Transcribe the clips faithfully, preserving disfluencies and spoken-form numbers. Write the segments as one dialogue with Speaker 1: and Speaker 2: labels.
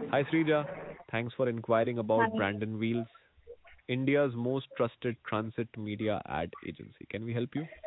Speaker 1: Hi Srija, thanks for inquiring about
Speaker 2: Hi.
Speaker 1: Brandon Wheels, India's most trusted transit media ad agency. Can we help you?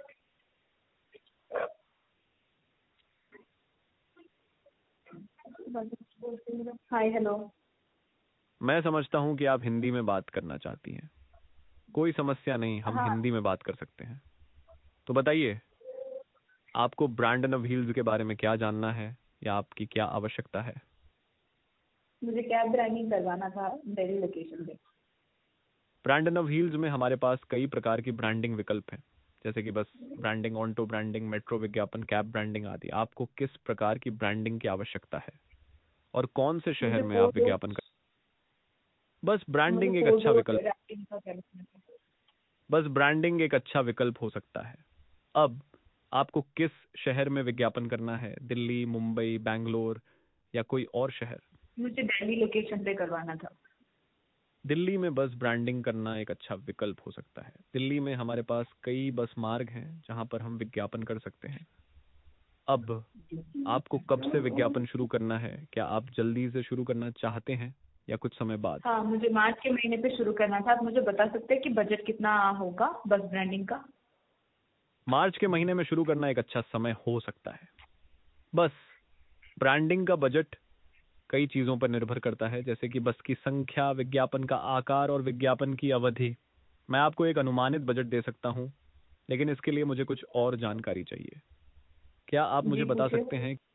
Speaker 2: Hi hello.
Speaker 1: मैं समझता हूँ कि आप हिंदी में बात करना चाहती हैं। कोई समस्या नहीं, हम
Speaker 2: हाँ,
Speaker 1: हिंदी में बात कर सकते हैं। तो बताइए, आपको ब्रांडन ऑफ व्हील्स के बारे में क्या जानना है या आपकी क्या आवश्यकता है?
Speaker 2: मुझे कैब ब्रांडिंग करवाना था दिल्ली लोकेशन पे।
Speaker 1: ब्रांडन ऑफ व्हील्स में हमारे पास कई प्रकार की ब्रांडिंग विकल्प हैं, जैसे कि bus branding, auto branding, metro विज्ञापन, कैब ब्रांडिंग आदि। आपको किस प्रकार की ब्रांडिंग की आवश्यकता है और कौन से शहर
Speaker 2: मुझे
Speaker 1: में
Speaker 2: फोर
Speaker 1: आप
Speaker 2: डोर
Speaker 1: विज्ञापन कर? बस
Speaker 2: मुझे
Speaker 1: ब्रांडिंग एक
Speaker 2: फोर
Speaker 1: अच्छा
Speaker 2: डोर
Speaker 1: विकल्प
Speaker 2: ब्रांडिंग का करवाना था।
Speaker 1: बस ब्रांडिंग एक अच्छा विकल्प हो सकता है। अब आपको किस शहर में विज्ञापन करना है? दिल्ली, मुंबई, बैंगलोर या कोई और शहर?
Speaker 2: मुझे दिल्ली लोकेशन पे करवाना था।
Speaker 1: दिल्ली में बस ब्रांडिंग करना एक अच्छा विकल्प हो सकता है। दिल्ली में हमारे पास कई बस मार्ग हैं जहां पर हम विज्ञापन कर सकते हैं। अब आपको कब से विज्ञापन शुरू करना है? क्या आप जल्दी से शुरू करना चाहते हैं या कुछ समय बाद?
Speaker 2: हाँ, मुझे मार्च के महीने पे शुरू करना था। आप मुझे बता सकते हैं कि बजट कितना होगा बस ब्रांडिंग का?
Speaker 1: मार्च के महीने में शुरू करना एक अच्छा समय हो सकता है। बस ब्रांडिंग का बजट कई चीजों पर निर्भर करता है, जैसे कि बस की संख्या, विज्ञापन का आकार और विज्ञापन की अवधि। मैं आपको एक अनुमानित बजट दे सकता हूं, लेकिन इसके लिए मुझे कुछ और जानकारी चाहिए। क्या आप मुझे
Speaker 2: जी
Speaker 1: बता
Speaker 2: पूछिए।
Speaker 1: सकते हैं?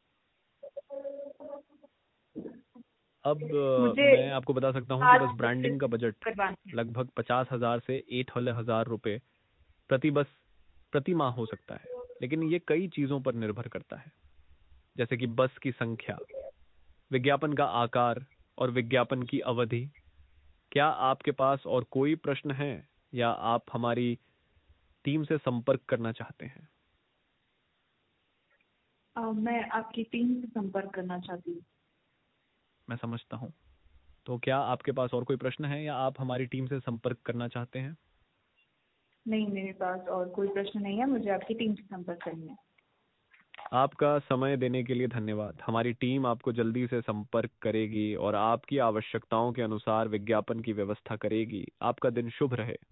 Speaker 1: अब अ,
Speaker 2: मुझे
Speaker 1: मैं आपको बता सकता हूं कि
Speaker 2: सात
Speaker 1: बस
Speaker 2: बसेस
Speaker 1: ब्रांडिंग का बजट
Speaker 2: करवानी है।
Speaker 1: लगभग पचास हजार से एक हजार रुपए प्रति बस प्रति माह हो सकता है, लेकिन ये कई चीजों पर निर्भर करता है, जैसे कि बस की संख्या, विज्ञापन का आकार और विज्ञापन की अवधि। क्या आपके पास और कोई प्रश्न है या आप हमारी टीम से संपर्क करना चाहते हैं?
Speaker 2: अ, मैं आपकी टीम से संपर्क करना चाहती हूँ।
Speaker 1: मैं समझता हूँ। तो क्या आपके पास और कोई प्रश्न है या आप हमारी टीम से संपर्क करना चाहते हैं?
Speaker 2: नहीं, मेरे पास और कोई प्रश्न नहीं है। मुझे आपकी टीम से संपर्क करनी है।
Speaker 1: आपका समय देने के लिए धन्यवाद। हमारी टीम आपको जल्दी से संपर्क करेगी और आपकी आवश्यकताओं के अनुसार विज्ञापन की व्यवस्था करेगी। आपका दिन शुभ रहे।